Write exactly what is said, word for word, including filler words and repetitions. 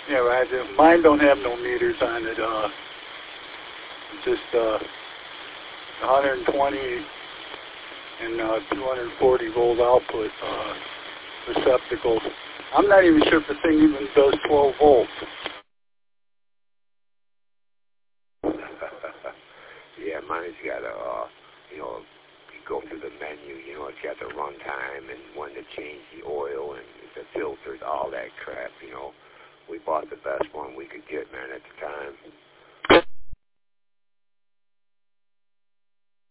Yeah, right. Mine don't have no meters on it. Uh, just uh, one hundred twenty and uh, two hundred forty volt output uh, receptacles. I'm not even sure if the thing even does twelve volts. Yeah, mine's got a, uh, you know, you go through the menu, you know, it's got the runtime and when to change the oil and the filters, all that crap, you know. We bought the best one we could get, man, at the time.